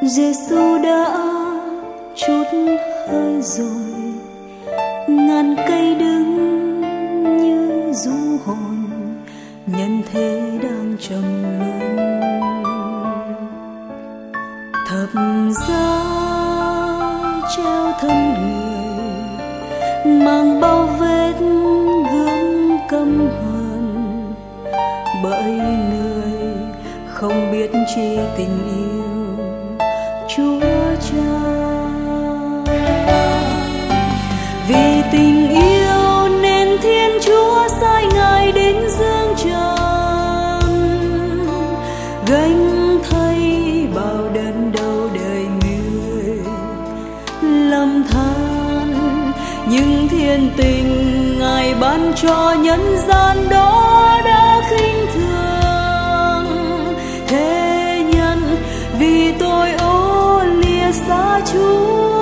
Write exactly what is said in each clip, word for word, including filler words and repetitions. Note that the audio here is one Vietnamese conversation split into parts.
Giêsu đã chút hơi rồi, ngàn cây đứng như du hồn, nhân thế đang trầm luân. Thập giá treo thân người, mang bao vết gươm căm hờn, bởi người không biết chi tình yêu Chúa Cha. Vì tình yêu nên Thiên Chúa sai Ngài đến dương trần, gánh thay bao đớn đau đời người lầm than, nhưng thiên tình Ngài ban cho nhân gian đó đã khinh thường thế nhân. Vì tôi ô lìa xa Chúa,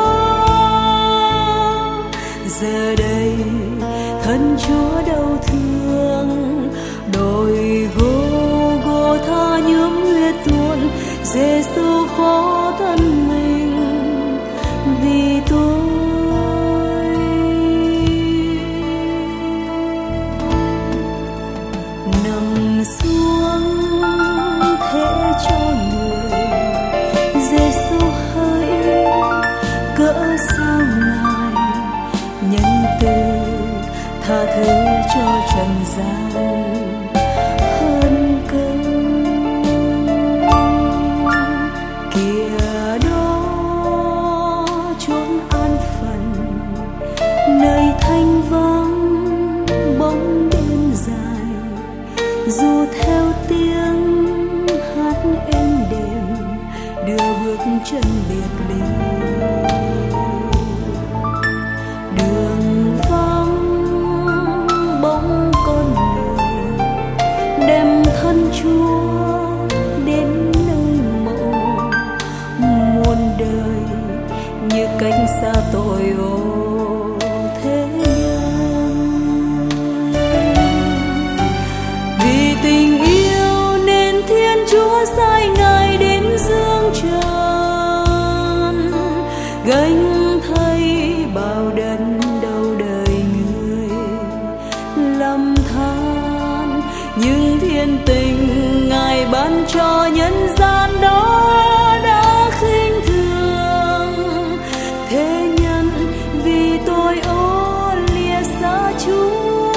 giờ đây thân Chúa đau thương, đồi Gô-gô-tha nhuốm huyết tuôn, Giêsu phó thân mình vì tôi. Nằm xuống thế cho người, Giêsu hỡi cỡ sao Ngài nhân từ tha thứ cho trần gian hơn cơn. Kìa đó chốn an phận, nơi thanh vắng bóng đêm dài, dù theo tiếng hát êm đềm đưa bước chân biệt ly. Đường vắng bóng con người, đem thân Chúa đến nơi mộ, muôn đời như cánh xa tội ô thế nhân. Vì tình yêu nên Thiên Chúa sai Ngài đến dương trần, gánh thay bao đớn đau đời người lầm than, nhưng thiên tình Ngài ban cho nhân gian đó đã khinh thường thế nhân. Vì tôi ô lìa xa Chúa,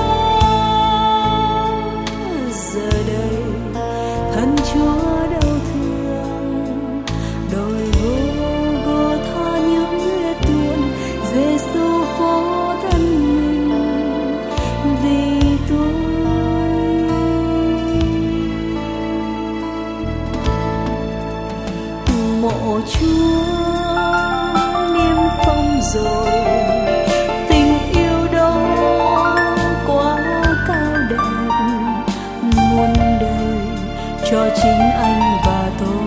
giờ đây thân Chúa đau thương, đồi Gô-gô-tha nhuốm huyết tuôn, Giêsu phó thân mình vì tôi. Mộ Chúa niêm phong rồi, tình yêu đó quá cao đẹp, muôn đời cho chính anh và tôi.